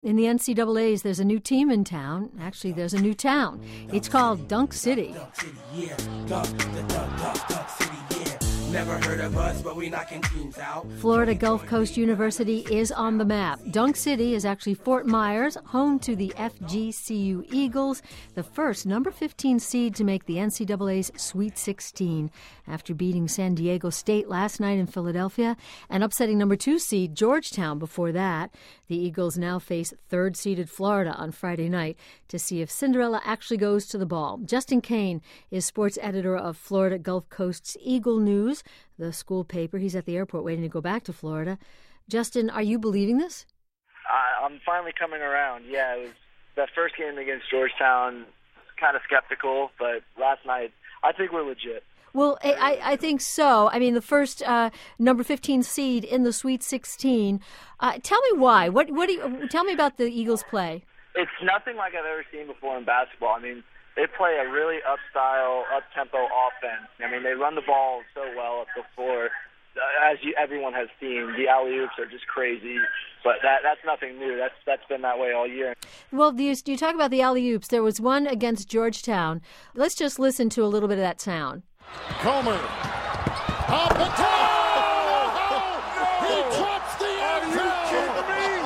In the NCAAs, there's a new team in town. Actually, there's a new town. It's called Dunk City. Never heard of us, but we knocking teams out. Florida Gulf Coast University is on the map. Dunk City is actually Fort Myers, home to the FGCU Eagles, the first number 15 seed to make the NCAA's Sweet 16 after beating San Diego State last night in Philadelphia and upsetting number 2 seed Georgetown before that. The Eagles now face third-seeded Florida on Friday night to see if Cinderella actually goes to the ball. Justin Kane is sports editor of Florida Gulf Coast's Eagle News, the school paper. He's at the airport waiting to go back to Florida. Justin, are you believing this? I'm finally coming around. Yeah, it was that first game against Georgetown, kind of skeptical, but last night, I think we're legit. Well, I think so. I mean, the first number 15 seed in the Sweet 16. Tell me why. Tell me about the Eagles' play. It's nothing like I've ever seen before in basketball. I mean, they play a really up-style, up-tempo offense. I mean, they run the ball so well up the floor. As everyone has seen, the alley-oops are just crazy. But that's nothing new. That's been that way all year. Well, you talk about the alley-oops. There was one against Georgetown. Let's just listen to a little bit of that sound. Comer. Up the top! He drops the end zone!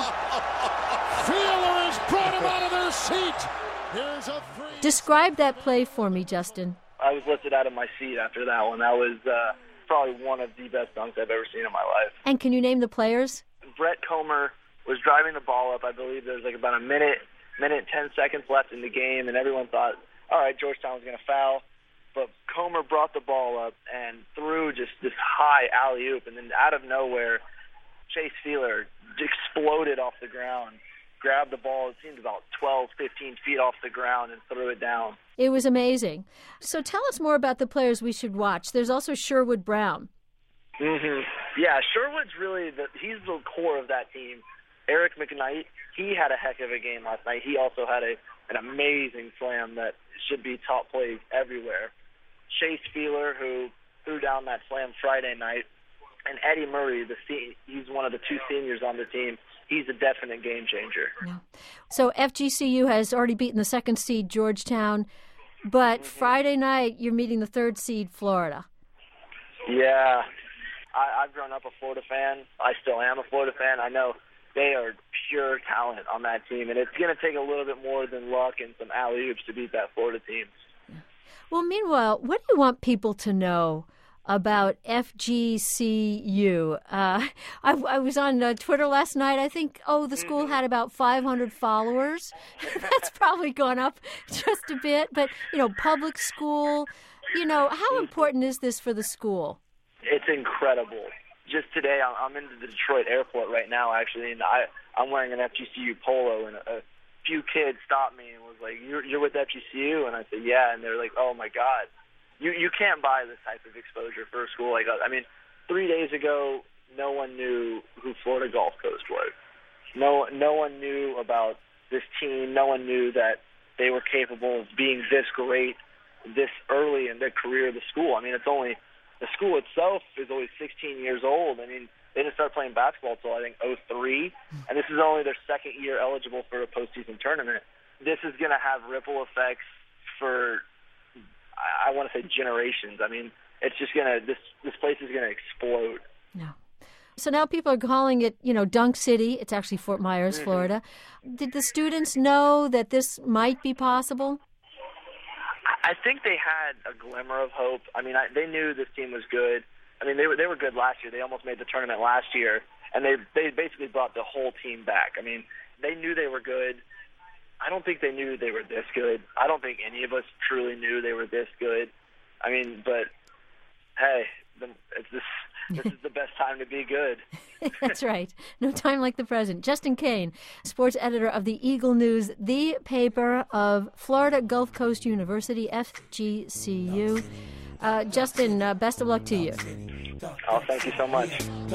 Feeler has brought him out of their seat. Here's a three. Describe that play for me, Justin. I was lifted out of my seat after that one. That was probably one of the best dunks I've ever seen in my life. And can you name the players? Brett Comer was driving the ball up. I believe there was like about a minute 10 seconds left in the game, and everyone thought, all right, Georgetown was going to foul. But Comer brought the ball up and threw just this high alley-oop, and then out of nowhere, Chase Feeler exploded off the ground, grabbed the ball, it seemed about 12, 15 feet off the ground, and threw it down. It was amazing. So tell us more about the players we should watch. There's also Sherwood Brown. Yeah, Sherwood's really he's the core of that team. Eric McKnight, he had a heck of a game last night. He also had an amazing slam that should be top plays everywhere. Chase Feeler, who threw down that slam Friday night, and Eddie Murray, he's one of the 2 seniors on the team. He's a definite game changer. Yeah. So FGCU has already beaten the 2nd seed Georgetown, but Friday night you're meeting the 3rd seed Florida. Yeah. I've grown up a Florida fan. I still am a Florida fan. I know they are pure talent on that team, and it's going to take a little bit more than luck and some alley-oops to beat that Florida team. Well, meanwhile, what do you want people to know about FGCU? I was on Twitter last night. I think, the school had about 500 followers. That's probably gone up just a bit. But, public school, how important is this for the school? It's incredible. Just today, I'm in the Detroit airport right now, actually, and I'm wearing an FGCU polo, and a few kids stopped me and was like, you're with FGCU? And I said, yeah. And they're like, oh, my God. You can't buy this type of exposure for a school like us. I mean, 3 days ago, no one knew who Florida Gulf Coast was. No one knew about this team. No one knew that they were capable of being this great this early in their career of the school. I mean, the school itself is only 16 years old. I mean, they didn't start playing basketball until, I think, 2003, and this is only their 2nd year eligible for a postseason tournament. This is going to have ripple effects for, I want to say, generations. I mean, it's just going to, this place is going to explode. No. So now people are calling it, Dunk City. It's actually Fort Myers, Florida. Did the students know that this might be possible? I think they had a glimmer of hope. I mean, they knew this team was good. I mean, they were good last year. They almost made the tournament last year, and they basically brought the whole team back. I mean, they knew they were good. I don't think they knew they were this good. I don't think any of us truly knew they were this good. I mean, but hey, this is the best time to be good. That's right. No time like the present. Justin Kane, sports editor of the Eagle News, the paper of Florida Gulf Coast University, FGCU. Justin, best of luck to you. Oh, thank you so much.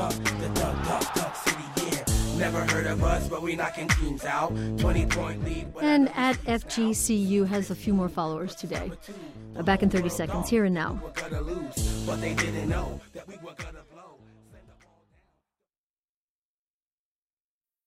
Never heard of us, but we knocking teams out. 20-point lead. And at FGCU has a few more followers today. Back in 30 seconds, here and now. But they didn't know that we were gonna